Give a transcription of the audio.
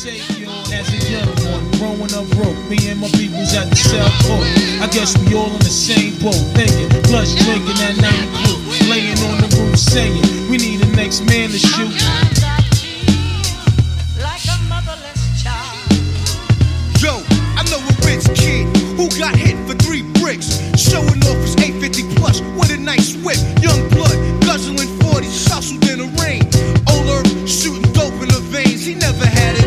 take you on as a young one. Growing up broke, me and my peoples at the South Pole. I guess we all in the same boat, thinking, plus drinking that 90 proof. Laying on the roof saying, we need the next man to shoot. Like a motherless child. Yo, I know a rich kid who got hit for 3 bricks, showing off his 850 plus with a nice whip. Young blood, guzzling 40s, hustled in the rain. Old Earth shooting dope in the veins. He never had it